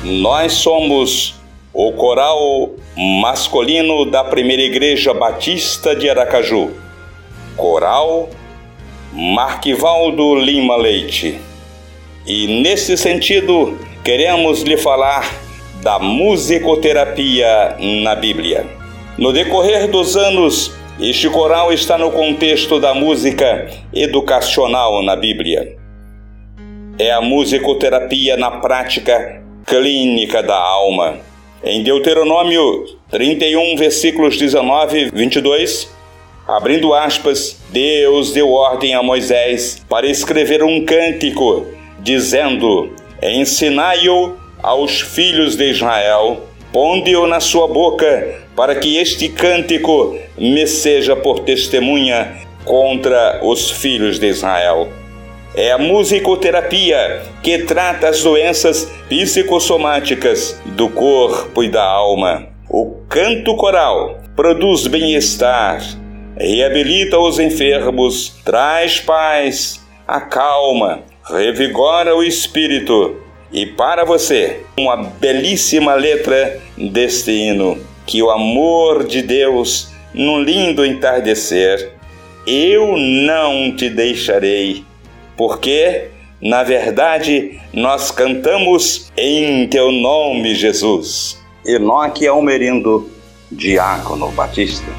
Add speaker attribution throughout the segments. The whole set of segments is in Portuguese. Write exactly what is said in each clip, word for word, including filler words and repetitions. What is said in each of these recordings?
Speaker 1: Nós somos o coral masculino da Primeira Igreja Batista de Aracaju, Coral Marquivaldo Lima Leite. E nesse sentido, queremos lhe falar da musicoterapia na Bíblia. No decorrer dos anos, este coral está no contexto da música educacional na Bíblia. É a musicoterapia na prática clínica da alma. Em Deuteronômio trinta e um, versículos dezenove e vinte e dois, abrindo aspas, Deus deu ordem a Moisés para escrever um cântico, dizendo: ensinai-o aos filhos de Israel, ponde-o na sua boca, para que este cântico me seja por testemunha contra os filhos de Israel. É a musicoterapia que trata as doenças psicossomáticas do corpo e da alma. O canto coral produz bem-estar, reabilita os enfermos, traz paz, acalma, revigora o espírito. E para você, uma belíssima letra deste hino, que o amor de Deus, num lindo entardecer, eu não te deixarei, porque, na verdade, nós cantamos em teu nome, Jesus. Enoque Almerindo, Diácono Batista.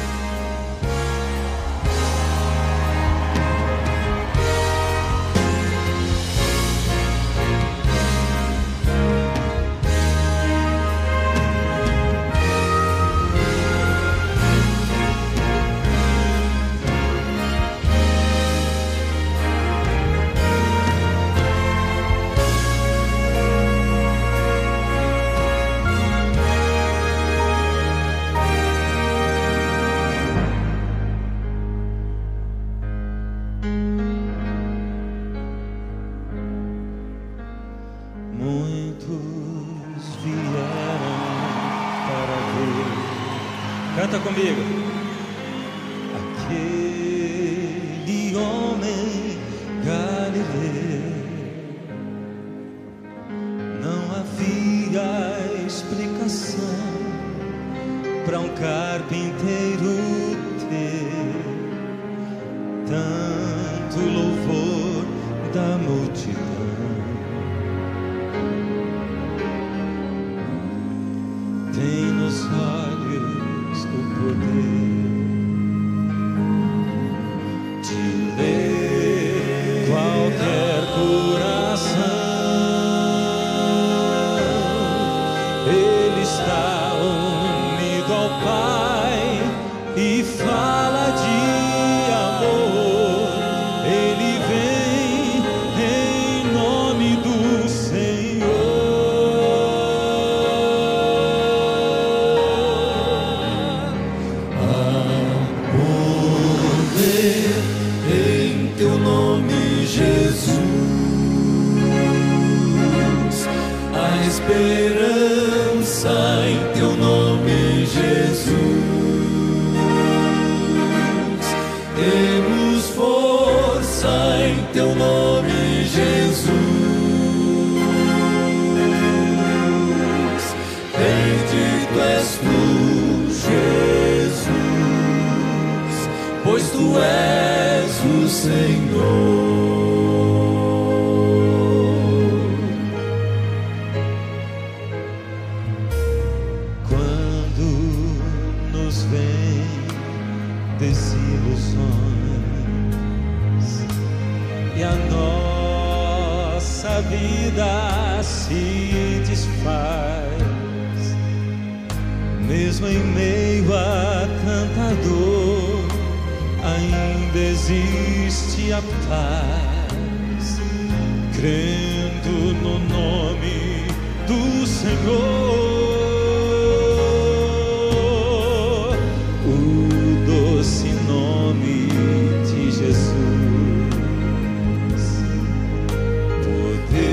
Speaker 2: Canta comigo. Aquele homem galileu, não havia explicação para um carpinteiro ter tanto louvor da multidão. Tem nos olhos o poder de ler qualquer coração. Ele está unido ao Pai e fala de amor. Ele vem em nome do Senhor. Em teu nome, Jesus, a esperança em teu nome, Jesus. Temos força em teu nome, Jesus. Bendito és tu, Jesus, pois tu és o Senhor. Quando nos vem desilusões e a nossa vida se desfaz, mesmo em meio a tanta dor, ainda existe a paz, crendo no nome do Senhor. O doce nome de Jesus, poder,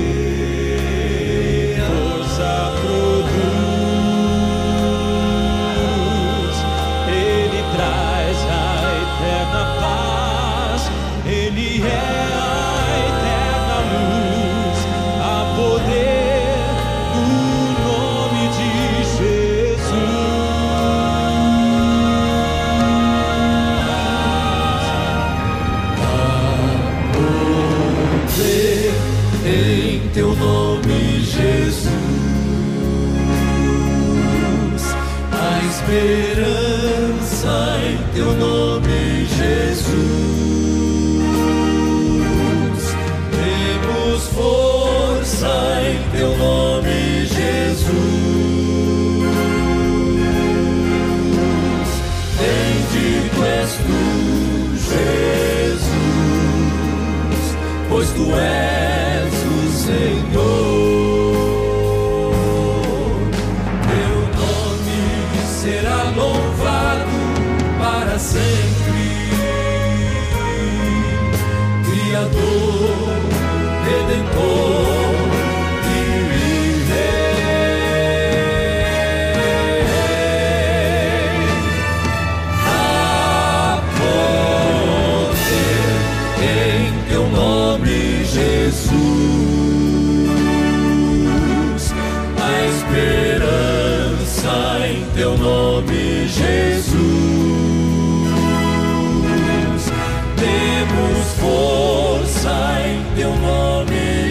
Speaker 2: força produz, Ele traz a eterna paz, Ele é a eterna luz, a poder no teu nome, Jesus. Temos força em teu nome, Jesus. Bendito és tu, Jesus, pois tu és o Senhor. Teu nome será louvado para sempre. Criador, Redentor e Rei. Há poder em teu nome, Jesus. A esperança em teu nome, Jesus. Temos força em teu nome,